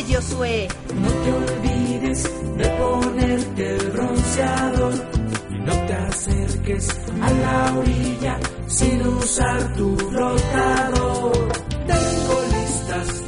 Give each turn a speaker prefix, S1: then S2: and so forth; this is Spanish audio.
S1: Josué.
S2: No te olvides de ponerte el bronceador y no te acerques a la orilla sin usar tu flotador. Tengo listas